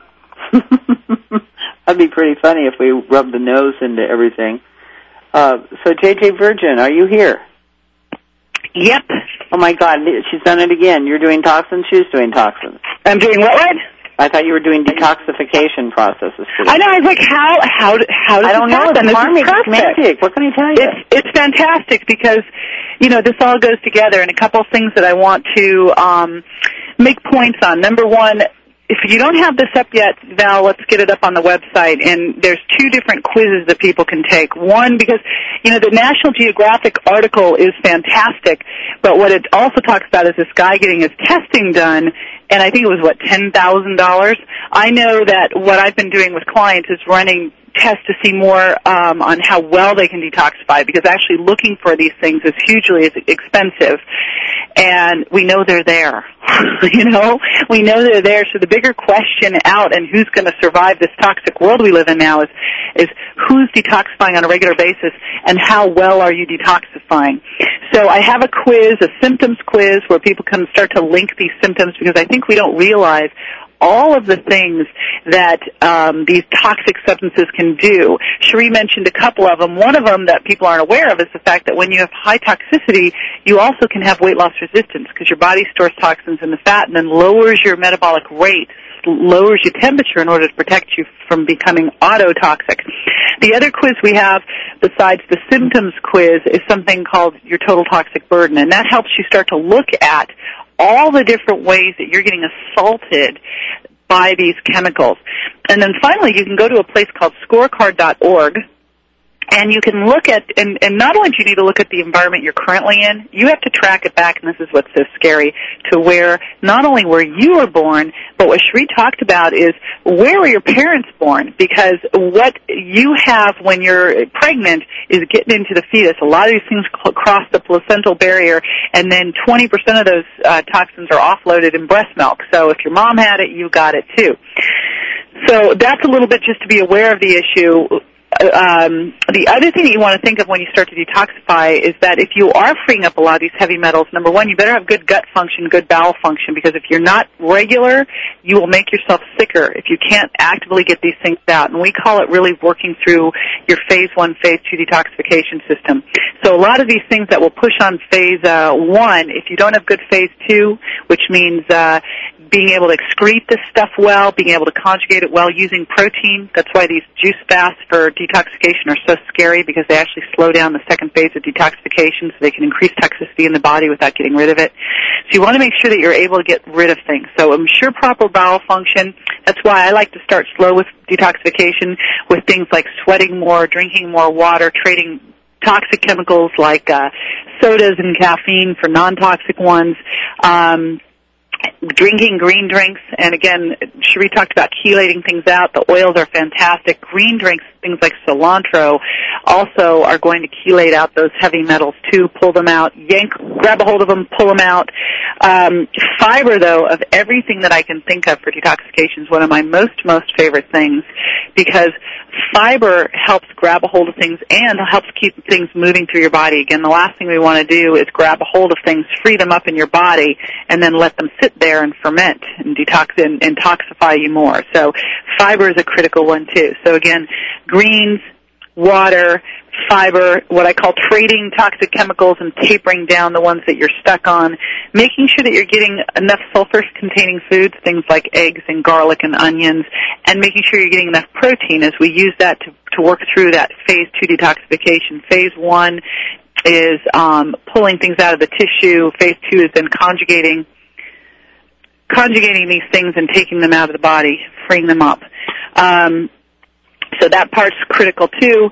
That'd be pretty funny if we rubbed the nose into everything. Uh, so, J J Virgin, are you here? Yep. Oh, my God, she's done it again. You're doing toxins, she's doing toxins. I'm doing what, what? I thought you were doing detoxification processes today. I know, I was like, how, how, how does I don't this know, happen? it's This is it's magic. What can I tell you? It's, it's fantastic because, you know, this all goes together, and a couple of things that I want to um, make points on. Number one, if you don't have this up yet, Val, let's get it up on the website. And there's two different quizzes that people can take. One, because, you know, the National Geographic article is fantastic, but what it also talks about is this guy getting his testing done, and I think it was, what, ten thousand dollars? I know that what I've been doing with clients is running tests to see more um, on how well they can detoxify, because actually looking for these things is hugely expensive, and we know they're there. You know, we know they're there. So the bigger question out, and who's going to survive this toxic world we live in now, is is who's detoxifying on a regular basis, and how well are you detoxifying? So I have a quiz, a symptoms quiz, where people can start to link these symptoms, because I think we don't realize all of the things that um, these toxic substances can do. Cherie mentioned a couple of them. One of them that people aren't aware of is the fact that when you have high toxicity, you also can have weight loss resistance, because your body stores toxins in the fat and then lowers your metabolic rate, lowers your temperature in order to protect you from becoming autotoxic. The other quiz we have, besides the symptoms quiz, is something called your total toxic burden, and that helps you start to look at all the different ways that you're getting assaulted by these chemicals. And then finally, you can go to a place called scorecard dot org, and you can look at, and, and not only do you need to look at the environment you're currently in, you have to track it back, and this is what's so scary, to where not only where you were born, but what Cherie talked about is where were your parents born? Because what you have when you're pregnant is getting into the fetus. A lot of these things cross the placental barrier, and then twenty percent of those uh, toxins are offloaded in breast milk. So if your mom had it, you got it too. So that's a little bit just to be aware of the issue. Um, the other thing that you want to think of when you start to detoxify is that if you are freeing up a lot of these heavy metals, number one, you better have good gut function, good bowel function, because if you're not regular, you will make yourself sicker if you can't actively get these things out. And we call it really working through your phase one, phase two detoxification system. So a lot of these things that will push on phase uh, one, if you don't have good phase two, which means uh, being able to excrete this stuff well, being able to conjugate it well using protein. That's why these juice fasts for detoxification are so scary, because they actually slow down the second phase of detoxification, so they can increase toxicity in the body without getting rid of it. So you want to make sure that you're able to get rid of things. So ensure proper bowel function. That's why I like to start slow with detoxification, with things like sweating more, drinking more water, trading toxic chemicals like uh, sodas and caffeine for non-toxic ones, um, drinking green drinks. And again, Cherie talked about chelating things out. The oils are fantastic. Green drinks, things like cilantro, also are going to chelate out those heavy metals too. Pull them out, yank, grab a hold of them, pull them out. Um, fiber, though, of everything that I can think of for detoxification is one of my most, most favorite things, because fiber helps grab a hold of things and helps keep things moving through your body. Again, the last thing we want to do is grab a hold of things, free them up in your body, and then let them sit there and ferment and detox and, and toxify you more. So fiber is a critical one too. So again, greens, water, fiber, what I call trading toxic chemicals and tapering down the ones that you're stuck on, making sure that you're getting enough sulfur-containing foods, things like eggs and garlic and onions, and making sure you're getting enough protein as we use that to, to work through that phase two detoxification. Phase one is um, pulling things out of the tissue. Phase two is then conjugating conjugating these things and taking them out of the body, freeing them up. Um, so that part's critical too.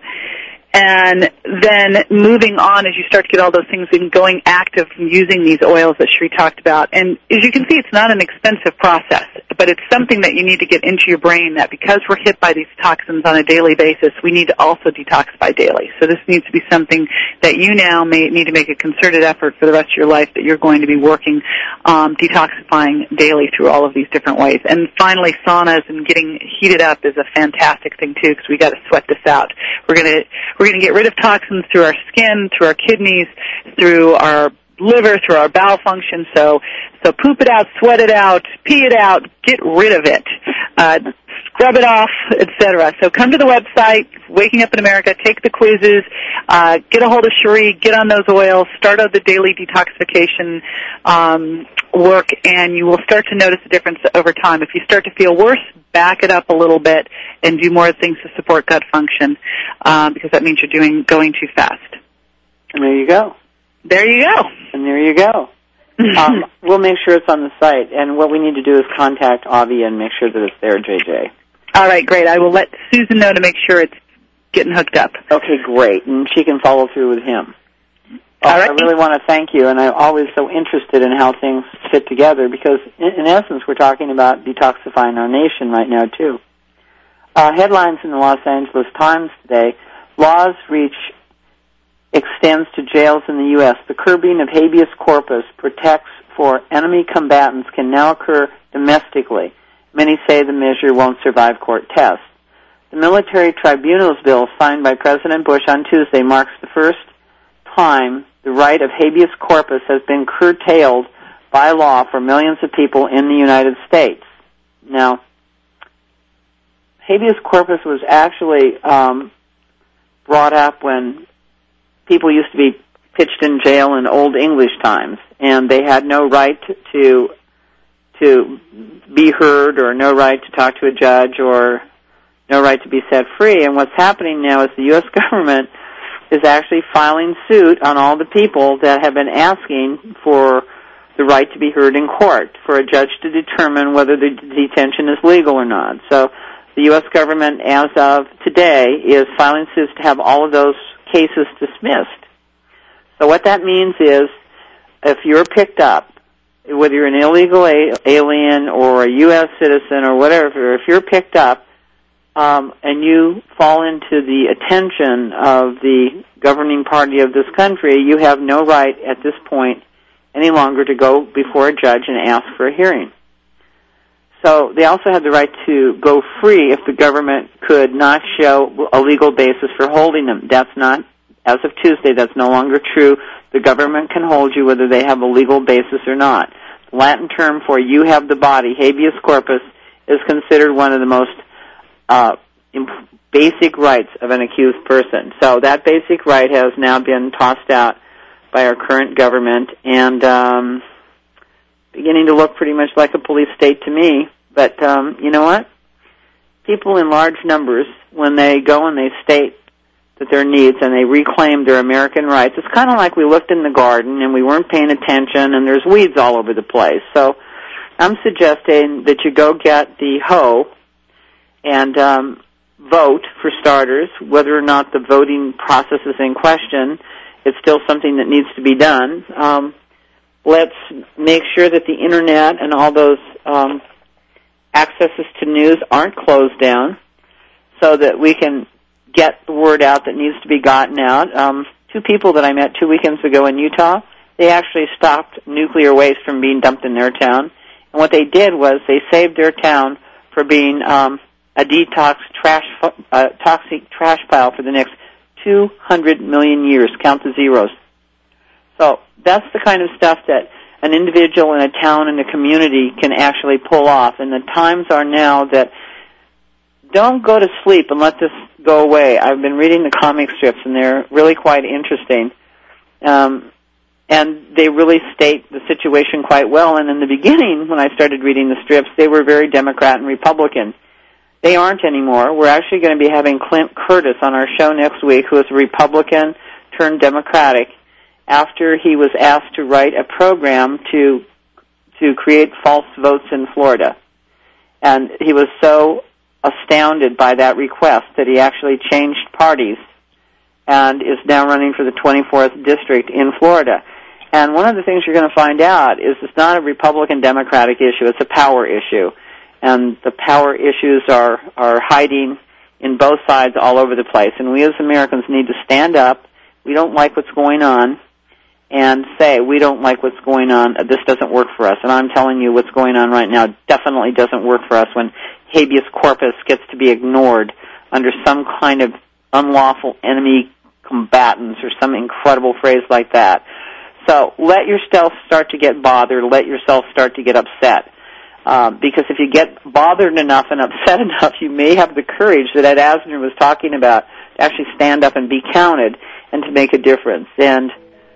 And then moving on as you start to get all those things and going active using these oils that Sheree talked about. And as you can see, it's not an expensive process, but it's something that you need to get into your brain that because we're hit by these toxins on a daily basis, we need to also detoxify daily. So this needs to be something that you now may need to make a concerted effort for the rest of your life that you're going to be working um, detoxifying daily through all of these different ways. And finally, saunas and getting heated up is a fantastic thing too, because we got to sweat this out. We're going to we're going to get rid of toxins through our skin, through our kidneys, through our liver, through our bowel function. So, so poop it out, sweat it out, pee it out, get rid of it, uh, scrub it off, et cetera. So come to the website, Waking Up in America, take the quizzes, uh, get a hold of Sheree, get on those oils, start out the daily detoxification um, work, and you will start to notice a difference over time. If you start to feel worse, back it up a little bit and do more things to support gut function, um, because that means you're doing going too fast. And there you go. There you go. And there you go. um, we'll make sure it's on the site. And what we need to do is contact Avi and make sure that it's there, J J. All right, great. I will let Susan know to make sure it's getting hooked up. Okay, great. And she can follow through with him. All right. I really want to thank you, and I'm always so interested in how things fit together because, in, in essence, we're talking about detoxifying our nation right now, too. Uh, headlines in the Los Angeles Times today, laws reach extends to jails in the U S The curbing of habeas corpus protects for enemy combatants can now occur domestically. Many say the measure won't survive court tests. The military tribunals bill signed by President Bush on Tuesday marks the first time the right of habeas corpus has been curtailed by law for millions of people in the United States. Now, habeas corpus was actually um, brought up when people used to be pitched in jail in Old English times, and they had no right to to be heard or no right to talk to a judge or no right to be set free. And what's happening now is the U S government is actually filing suit on all the people that have been asking for the right to be heard in court, for a judge to determine whether the detention is legal or not. So the U S government, as of today, is filing suits to have all of those cases dismissed. So what that means is if you're picked up, whether you're an illegal a- alien or a U S citizen or whatever, if you're picked up um, and you fall into the attention of the governing party of this country, you have no right at this point any longer to go before a judge and ask for a hearing. So they also have the right to go free if the government could not show a legal basis for holding them. That's not, as of Tuesday, that's no longer true. The government can hold you whether they have a legal basis or not. The Latin term for you have the body, habeas corpus, is considered one of the most uh, imp- basic rights of an accused person. So that basic right has now been tossed out by our current government and um, beginning to look pretty much like a police state to me. But um, you know what? People in large numbers, when they go and they state that their needs and they reclaim their American rights, it's kind of like we looked in the garden and we weren't paying attention and there's weeds all over the place. So I'm suggesting that you go get the hoe and um, vote, for starters. Whether or not the voting process is in question, it's still something that needs to be done. Um, let's make sure that the Internet and all those um, accesses to news aren't closed down so that we can get the word out that needs to be gotten out. Um, two people that I met two weekends ago in Utah, they actually stopped nuclear waste from being dumped in their town. And what they did was they saved their town for being um, a detox trash, uh, toxic trash pile for the next two hundred million years. Count the zeros. So that's the kind of stuff that an individual in a town and a community can actually pull off. And the times are now that don't go to sleep and let this go away. I've been reading the comic strips, and they're really quite interesting. Um, and they really state the situation quite well. And in the beginning, when I started reading the strips, they were very Democrat and Republican. They aren't anymore. We're actually going to be having Clint Curtis on our show next week, who is a Republican turned Democratic, after he was asked to write a program to to create false votes in Florida. And he was so astounded by that request that he actually changed parties and is now running for the twenty-fourth district in Florida. And one of the things you're going to find out is it's not a Republican-Democratic issue, it's a power issue. And the power issues are, are hiding in both sides all over the place. And we as Americans need to stand up. We don't like what's going on, and say, we don't like what's going on, this doesn't work for us. And I'm telling you, what's going on right now definitely doesn't work for us when habeas corpus gets to be ignored under some kind of unlawful enemy combatants or some incredible phrase like that. So let yourself start to get bothered, let yourself start to get upset. Uh, because if you get bothered enough and upset enough, you may have the courage that Ed Asner was talking about to actually stand up and be counted and to make a difference. And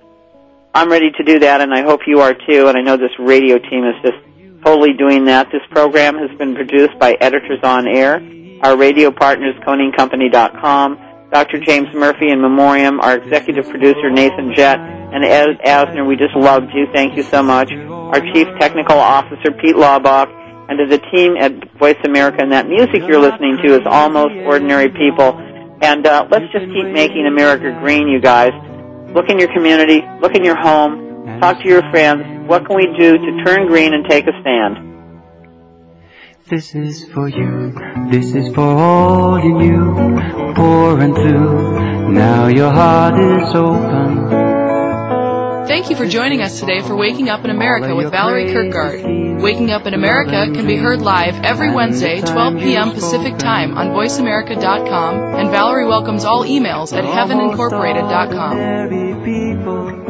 I'm ready to do that, and I hope you are too, and I know this radio team is just totally doing that. This program has been produced by Editors on Air. Our radio partners, Koning Company dot com, Doctor James Murphy in Memoriam, our executive producer, Nathan Jett, and Ed Asner, we just loved you. Thank you so much. Our chief technical officer, Pete Laubach, and to the team at Voice America, and that music you're listening to is Almost Ordinary People. And uh, let's just keep making America green, you guys. Look in your community, look in your home, talk to your friends. What can we do to turn green and take a stand? This is for you, this is for all in you, pouring through, now your heart is open. Thank you for joining us today for Waking Up in America with Valerie Kirkgard. Waking Up in America can be heard live every Wednesday, twelve p.m. Pacific Time on voice america dot com, and Valerie welcomes all emails at heaven incorporated dot com.